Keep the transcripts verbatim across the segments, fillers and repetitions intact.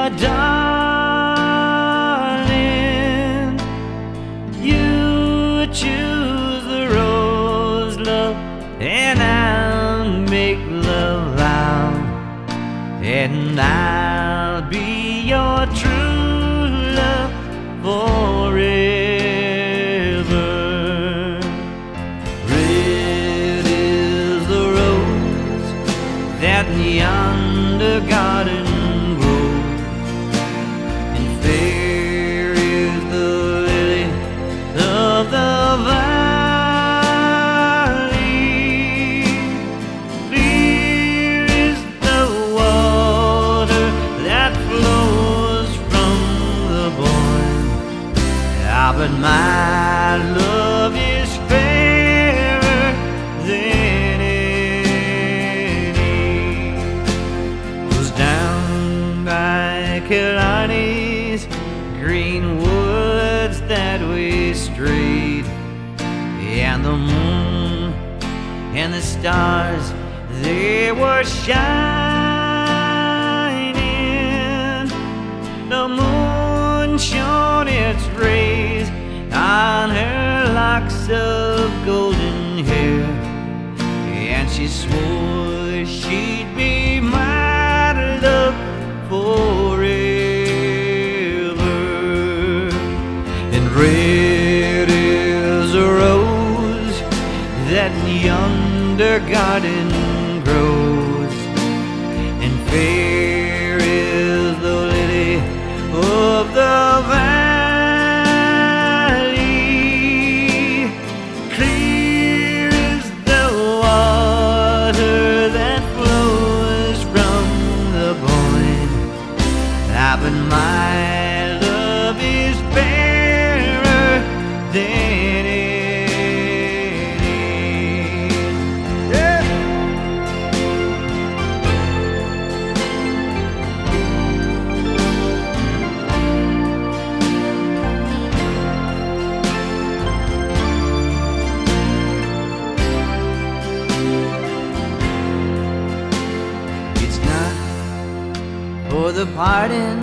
darling. You choose the rose, love, and I'll make love out, and I'll be your true love forever. Red is the rose that in yonder garden grows, and fair is the lily of the valley. Clear is the water that flows from the boyne, ah, but my love is fairer than any. 'Twas down by Killarney's green woods that we strayed, and the moon and the stars, they were shining. The moon shone its rays on her locks of golden hair, and she swore she'd be my love forever. And red is a rose that in yonder garden grows, and fair is the lily of the valley. Clear is the water that flows from the boyne, ah, but my love is fairer than any. Yeah. It's not for the pardon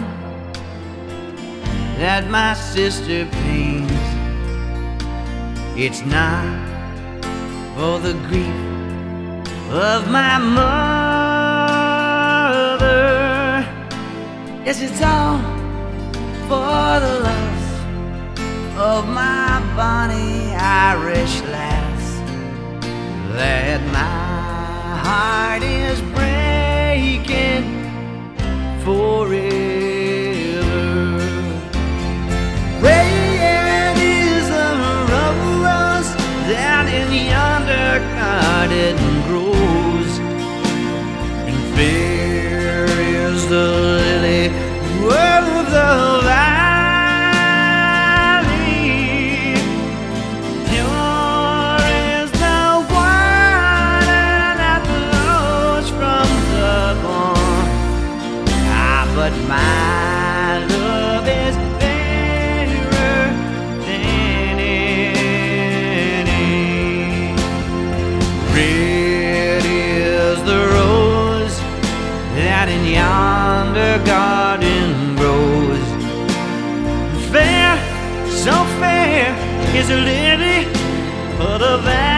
that my sister pains, it's not for the grief of my mother. Yes, it's all for the loss of my bonny Irish lass, that my heart is breaking forever. Red is the rose that in yonder garden grows, and fair is the lily of the valley. Pure is the water that flows from the bourne, ah, but my love is fairer than any. Red is the rose that in yonder garden grows, fair, so fair is a lily of the valley.